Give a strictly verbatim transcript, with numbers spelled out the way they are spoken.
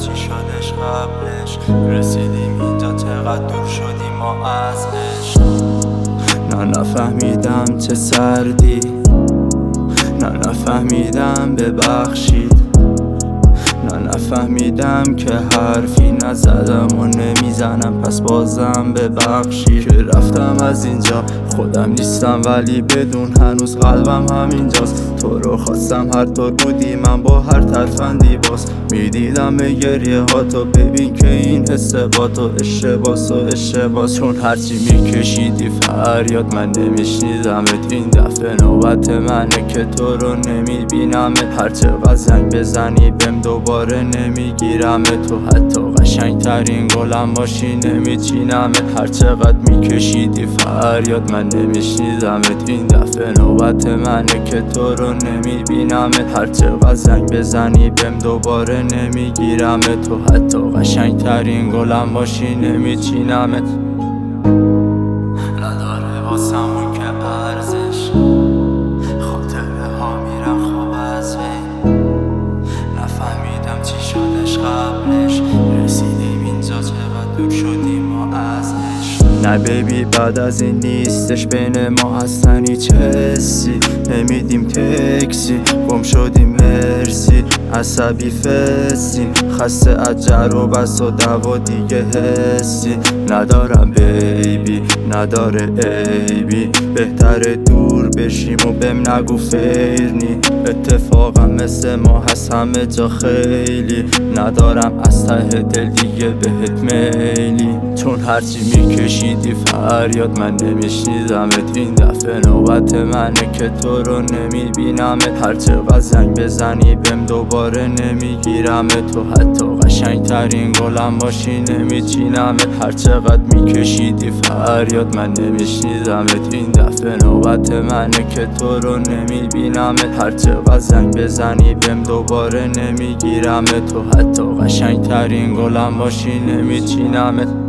چی شدش قبلش، رسیدیم اینجا چقدر دور شدیم ما از عشق. نه نفهمیدم چه سردی، نه نفهمیدم ببخشید، نه نفهمیدم که حرفی نزدم و نمیزنم پس بازم ببخشید. که رفتم از اینجا خودم نیستم ولی بدون هنوز قلبم همینجاست. تو رو خواستم هر طور بودی من با هر ترفندی باز میدیدم به گریه ها تو، ببین که این حس با تو اشتباس و اشتباس. چون هرچی میکشیدی فریاد من نمیشنیدمت، این دفعه نوبت منه که تو رو نمیبینمت. هرچقدر زنگ بزنی بهم دوباره نمیگیرمت، تو حتی قشنگ ترین گلم باشی نمیچینمت. هرچقدر میکشیدی فریاد من نمیشنیدمت، این دفعه نوبت منه که تو رو نمیبینمت. هرچقدر زنگ بزنی بهم دوباره نمیگیرمت، تو حتی قشنگ ترین گلم باشی نمیچینمت. نداره واسمون که ارزش، خاطره ها میرن خواب از بین. نفهمیدم چی شدش قبلش، رسیدیم اینجا چقدر دور شدیم ما از عشق. نه بیبی بعد از این نیستش بین ما اصلا هیچ حسی، نمیدیم تکسی گم شدیم مرسی. عصبی فسی خسته از جر و بس و دوا دیگه حسی ندارم بیبی، نداره عیبی، بهتره دور بشیم و بهم نگو فیرنی. اتفاقا مثل ما هست همه جا خیلی، ندارم از ته دل دیگه بهت میلی. چون هرچی میکشیدی فریاد من نمیشنیدمت، این دفعه نوبت منه که تو رو نمیبینمت. هرچقدر زنگ بزنی بهم دوباره نمیگیرمت، تو حتی قشنگ ترین گلم باشی نمیچینمت. هرچقدر میکشیدی فریاد من نمیشنیدمت، این دفعه نوبت منه که تو رو نمیبینمت. هرچقدر زنگ بزنی بهم دوباره نمیگیرمت، تو حتی قشنگ ترین گلم باشی نمیچینمت.